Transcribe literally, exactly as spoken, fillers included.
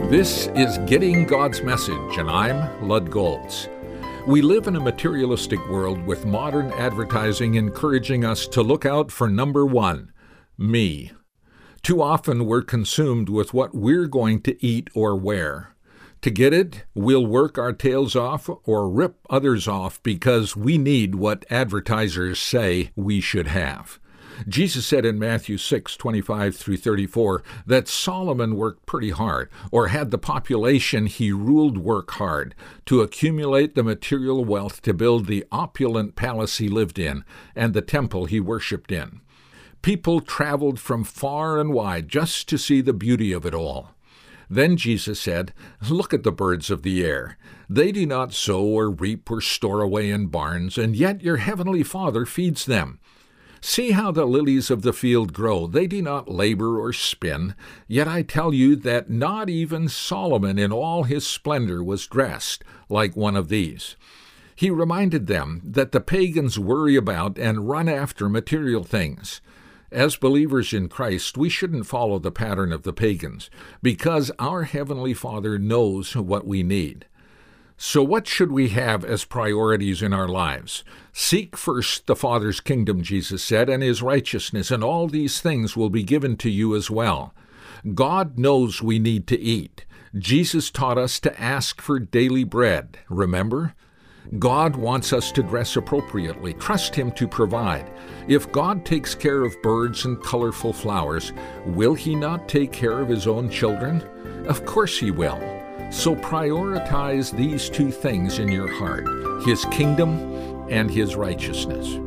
This is Getting God's Message, and I'm Lud Golds. We live in a materialistic world with modern advertising encouraging us to look out for number one, me. Too often we're consumed with what we're going to eat or wear. To get it, we'll work our tails off or rip others off because we need what advertisers say we should have. Jesus said in Matthew six, twenty-five through thirty-four, that Solomon worked pretty hard, or had the population he ruled work hard, to accumulate the material wealth to build the opulent palace he lived in and the temple he worshipped in. People traveled from far and wide just to see the beauty of it all. Then Jesus said, "Look at the birds of the air. They do not sow or reap or store away in barns, and yet your heavenly Father feeds them. See how the lilies of the field grow. They do not labor or spin. Yet I tell you that not even Solomon in all his splendor was dressed like one of these." He reminded them that the pagans worry about and run after material things. As believers in Christ, we shouldn't follow the pattern of the pagans, because our Heavenly Father knows what we need. So what should we have as priorities in our lives? Seek first the Father's kingdom, Jesus said, and his righteousness, and all these things will be given to you as well. God knows we need to eat. Jesus taught us to ask for daily bread, remember? God wants us to dress appropriately. Trust him to provide. If God takes care of birds and colorful flowers, will he not take care of his own children? Of course he will. So prioritize these two things in your heart, his kingdom and his righteousness.